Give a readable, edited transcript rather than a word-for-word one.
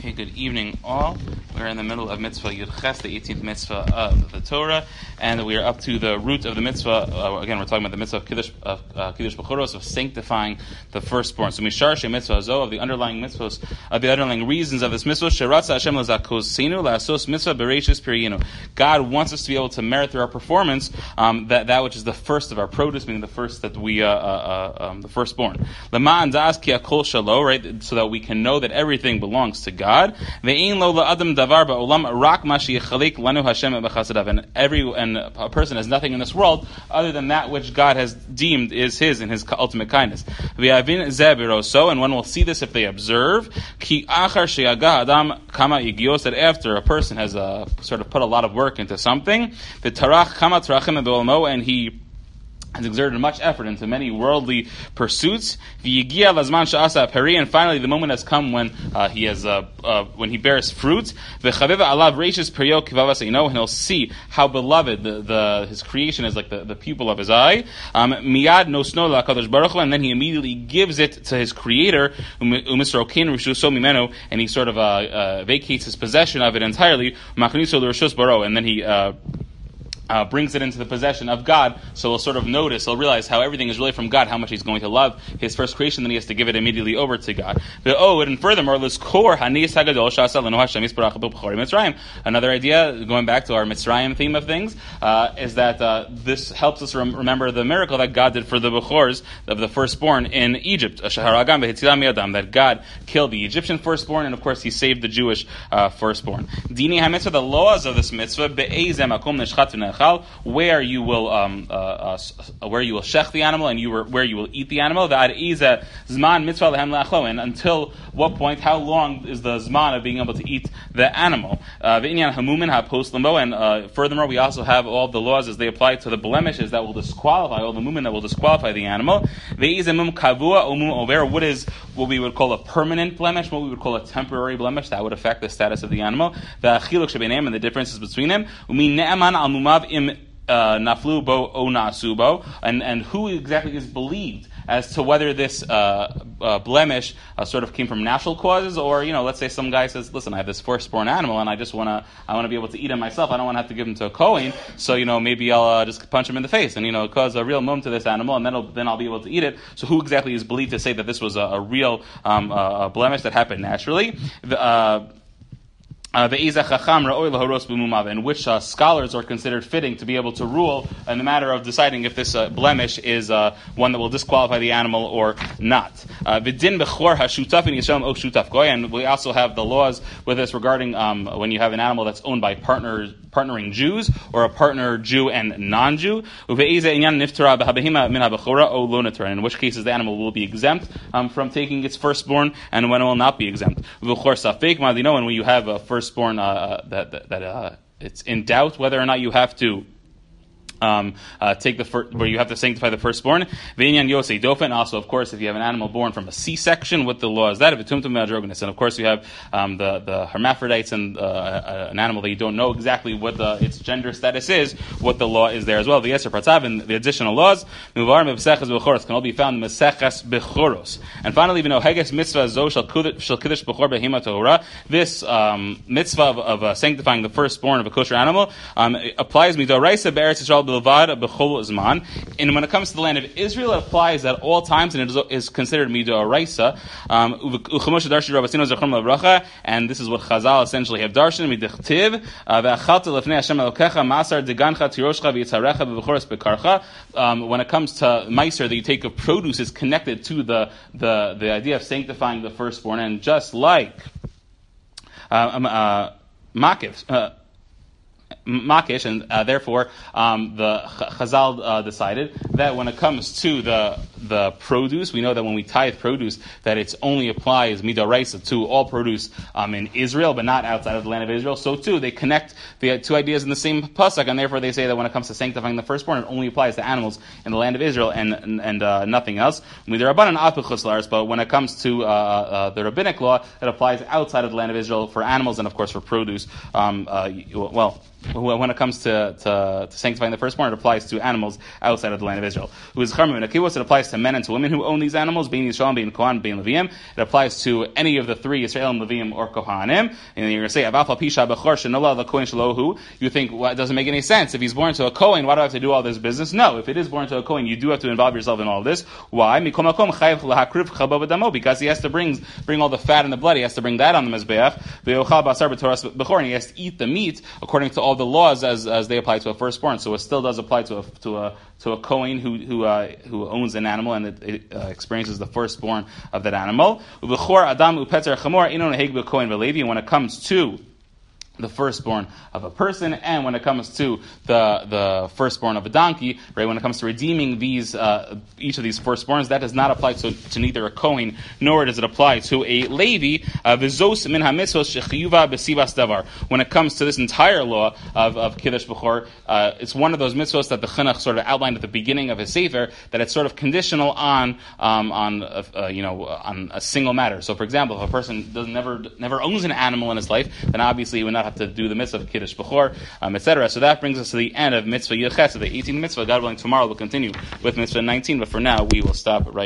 Okay, good evening all. We're in the middle of Mitzvah Yud Ches, the 18th Mitzvah of the Torah, and we are up to the root of the Mitzvah. Again, we're talking about the Mitzvah of Kiddush B'choros, of sanctifying the firstborn. So Mishar She Mitzvah Zo, of the underlying mitzvahs, of the underlying reasons of this Mitzvah, Sheratza Hashem L'Zakosenu La'asos Mitzvah Bereishis Periyinu. God wants us to be able to merit through our performance that which is the first of our produce, meaning the first that we the firstborn. L'ma'an Da'as Ki Hakol Shalo, right, so that we can know that everything belongs to God. And a person has nothing in this world other than that which God has deemed is his in his ultimate kindness. And one will see this if they observe that after a person has sort of put a lot of work into something, and he has exerted much effort into many worldly pursuits. And finally, the moment has come when he has when he bears fruit. And he'll see how beloved his creation is, like the pupil of his eye. And then he immediately gives it to his Creator, and he sort of vacates his possession of it entirely. And then he brings it into the possession of God, so he'll sort of notice, he'll realize how everything is really from God, how much he's going to love his first creation, then he has to give it immediately over to God. And furthermore, another idea, going back to our Mitzrayim theme of things, is that this helps us remember the miracle that God did for the Bechors, of the firstborn in Egypt, that God killed the Egyptian firstborn, and of course he saved the Jewish firstborn. The laws of this mitzvah, where you will shech the animal and where you will eat the animal. And until what point? How long is the zman of being able to eat the animal? And furthermore, we also have all the laws as they apply to the blemishes that will disqualify, all the mumin that will disqualify the animal. What is what we would call a permanent blemish? What we would call a temporary blemish that would affect the status of the animal. And the differences between them. Naflu bo o na'asu bo, and who exactly is believed as to whether this blemish sort of came from natural causes, or let's say some guy says, listen, I have this firstborn animal and I want to be able to eat him myself. I don't want to have to give him to a Kohen, so maybe I'll just punch him in the face and cause a real mum to this animal, and then I'll be able to eat it. So who exactly is believed to say that this was a real blemish that happened naturally? And which scholars are considered fitting to be able to rule in the matter of deciding if this blemish is one that will disqualify the animal or not. And we also have the laws with this regarding when you have an animal that's owned by partnering Jews, or a partner Jew and non-Jew. In which cases the animal will be exempt from taking its firstborn, and when it will not be exempt. And when you have a firstborn that it's in doubt whether or not you have to take where you have to sanctify the firstborn. V'inyan yosei dofen. Also, of course, if you have an animal born from a C-section, what the law is that of tumtum androgynous. And of course, you have the hermaphrodites and an animal that you don't know exactly what its gender status is. What the law is there as well. The Yeser Pratzav and the additional laws can all be found in Meseches Bechoros. And finally, Heges mitzvah zo shel kiddush bechor behema tahora. This mitzvah of sanctifying the firstborn of a kosher animal applies midoraisa be'eretz Yisrael. And when it comes to the land of Israel, it applies at all times, and it is considered midoraisa. And this is what Chazal essentially have darshan midechtiv. When it comes to meiser that you take of produce, is connected to the idea of sanctifying the firstborn, and just like Makish, and therefore the Chazal decided that when it comes to the produce, we know that when we tithe produce, that it only applies midoraisa to all produce in Israel, but not outside of the land of Israel. So too, they connect the two ideas in the same pasuk, and therefore they say that when it comes to sanctifying the firstborn, it only applies to animals in the land of Israel and nothing else. But when it comes to the rabbinic law, it applies outside of the land of Israel for animals and of course for produce. when it comes to sanctifying the firstborn, it applies to animals outside of the land of Israel. Who is Charmim and Akivos, it applies to men and to women who own these animals, being Yisrael, being Kohan, being Leviim. It applies to any of the three, Yisrael, and Leviim, or Kohanim. And then you're going to say, Avafal Pisha Bechor Shenola L'Kohen Shalohu. You think, well, it doesn't make any sense. If he's born to a Kohen, why do I have to do all this business? No, if it is born to a Kohen, you do have to involve yourself in all this. Why? Because he has to bring all the fat and the blood. He has to bring that on the Mizbeach. And he has to eat the meat according to all the laws as they apply to a firstborn. So it still does apply to a Kohen who owns an animal and it experiences the firstborn of that animal. And when it comes to the firstborn of a person, and when it comes to the firstborn of a donkey, right? When it comes to redeeming these each of these firstborns, that does not apply to neither a Kohen nor does it apply to a Levi. When it comes to this entire law of Kiddush Bechor, it's one of those mitzvos that the Chinuch sort of outlined at the beginning of his sefer, that it's sort of conditional on a single matter. So, for example, if a person never owns an animal in his life, then obviously he would not have to do the mitzvah of Kiddush Bechor, etc. So that brings us to the end of Mitzvah Yechet, of the 18th mitzvah. God willing, tomorrow we'll continue with Mitzvah 19, but for now we will stop right